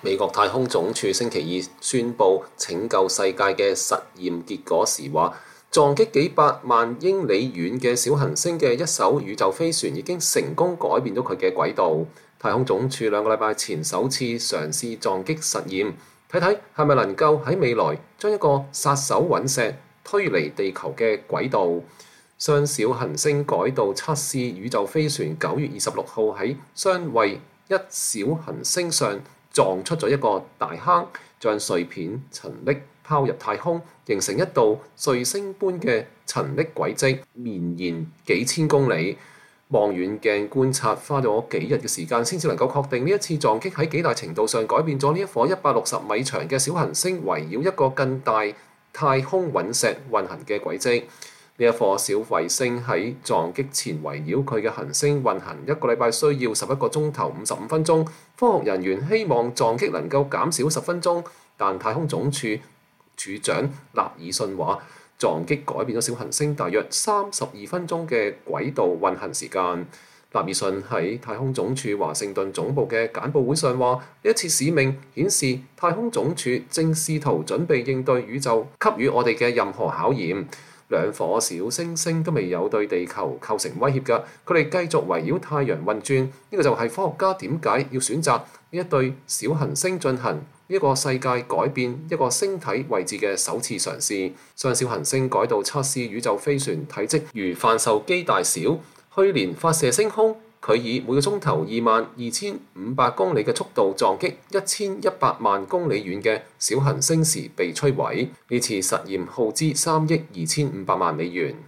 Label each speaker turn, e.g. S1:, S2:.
S1: 美國太空總署星期二宣布拯救世界嘅實驗結果時話，撞擊幾百萬英里遠嘅小行星嘅一艘宇宙飛船已經成功改變咗佢嘅軌道。太空總署2個禮拜前首次嘗試撞擊實驗，睇睇係咪能夠喺未來將一個殺手隕石推離地球嘅軌道。雙小行星改道測試宇宙飛船9月26號喺相位1小行星上撞出咗一個大坑，將碎片塵粒拋入太空，形成一道彗星般嘅塵粒軌跡，綿延幾千公里。望遠鏡觀察花咗幾日嘅時間，先至能夠確定呢一次撞擊喺幾大程度上改變咗呢一顆160米長嘅小行星圍繞一個更大太空隕石運行嘅軌跡。呢一顆小衛星喺撞擊前圍繞佢嘅行星運行1個禮拜需要11個鐘頭55分鐘。科學人員希望撞擊能夠減少10分鐘，但太空總署署長納爾遜話，撞擊改變咗小行星大約32分鐘嘅軌道運行時間。納爾遜喺太空總署華盛頓總部嘅簡報會上話，呢一次使命顯示太空總署正試圖準備應對宇宙給予我哋嘅任何考驗。2顆小星星都未有對地球構成威脅㗎，佢哋繼續圍繞太陽運轉。呢個就係科學家點解要選擇呢一對小行星進行呢一個世界改變一個星體位置嘅首次嘗試。雙小行星改道測試宇宙飛船體積如範疇機大小，去年發射升空。佢以每個鐘頭22,500公里嘅速度撞擊1100萬公里遠嘅小行星時被摧毀。呢次實驗耗資3億2500萬美元。